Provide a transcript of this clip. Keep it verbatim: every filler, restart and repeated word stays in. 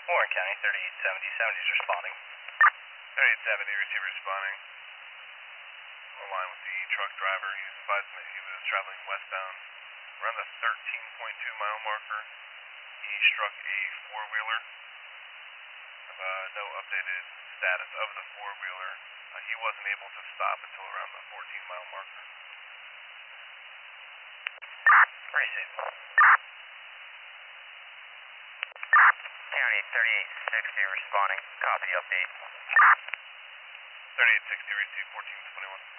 Warren County, thirty-eight seventy, seventy's responding. thirty-eight seventy, receiver responding. On line with the truck driver. He was advised that he was traveling westbound around the thirteen point two mile marker. He struck a four-wheeler. Uh, no updated status of the four-wheeler. Uh, he wasn't able to stop until around the fourteen mile marker. Receive. County, thirty-eight sixty, responding. Copy update. thirty-eight sixty, receive fourteen twenty-one.